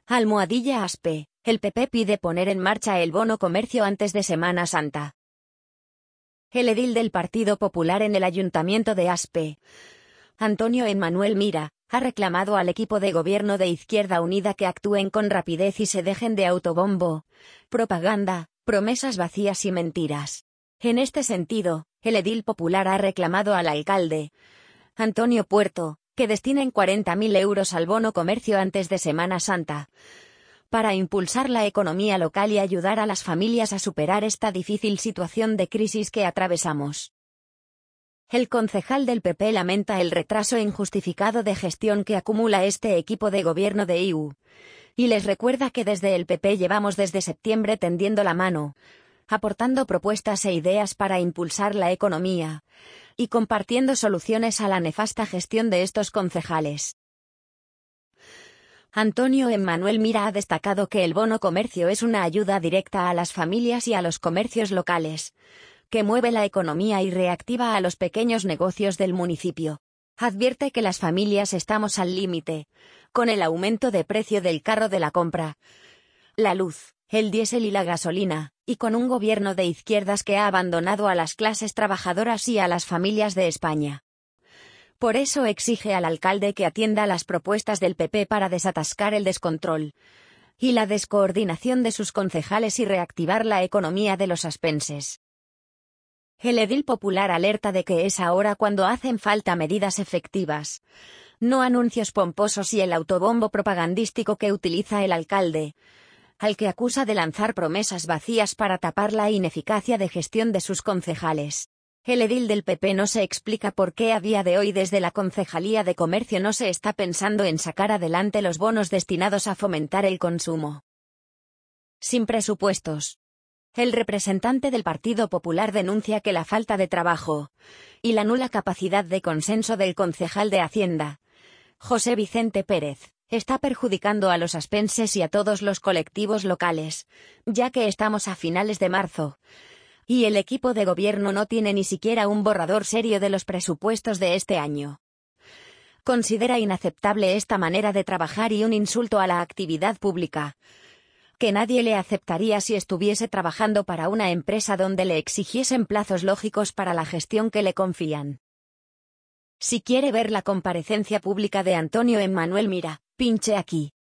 Almohadilla Aspe, el PP pide poner en marcha el bono comercio antes de Semana Santa. El edil del Partido Popular en el Ayuntamiento de Aspe, Antonio Emmanuel Mira, ha reclamado al equipo de gobierno de Izquierda Unida que actúen con rapidez y se dejen de autobombo, propaganda, promesas vacías y mentiras. En este sentido, el edil popular ha reclamado al alcalde, Antonio Puerto, que destinen 40.000 euros al bono comercio antes de Semana Santa, para impulsar la economía local y ayudar a las familias a superar esta difícil situación de crisis que atravesamos. El concejal del PP lamenta el retraso injustificado de gestión que acumula este equipo de gobierno de IU, y les recuerda que desde el PP llevamos desde septiembre tendiendo la mano, aportando propuestas e ideas para impulsar la economía, y compartiendo soluciones a la nefasta gestión de estos concejales. Antonio Emmanuel Mira ha destacado que el bono comercio es una ayuda directa a las familias y a los comercios locales, que mueve la economía y reactiva a los pequeños negocios del municipio. Advierte que las familias estamos al límite, con el aumento de precio del carro de la compra, la luz, el diésel y la gasolina, y con un gobierno de izquierdas que ha abandonado a las clases trabajadoras y a las familias de España. Por eso exige al alcalde que atienda las propuestas del PP para desatascar el descontrol y la descoordinación de sus concejales y reactivar la economía de los aspenses. El edil popular alerta de que es ahora cuando hacen falta medidas efectivas, no anuncios pomposos y el autobombo propagandístico que utiliza el alcalde, al que acusa de lanzar promesas vacías para tapar la ineficacia de gestión de sus concejales. El edil del PP no se explica por qué a día de hoy desde la Concejalía de Comercio no se está pensando en sacar adelante los bonos destinados a fomentar el consumo. Sin presupuestos. El representante del Partido Popular denuncia que la falta de trabajo y la nula capacidad de consenso del concejal de Hacienda, José Vicente Pérez, está perjudicando a los aspenses y a todos los colectivos locales, ya que estamos a finales de marzo, y el equipo de gobierno no tiene ni siquiera un borrador serio de los presupuestos de este año. Considera inaceptable esta manera de trabajar y un insulto a la actividad pública, que nadie le aceptaría si estuviese trabajando para una empresa donde le exigiesen plazos lógicos para la gestión que le confían. Si quiere ver la comparecencia pública de Antonio Emmanuel Mira, pinche aquí.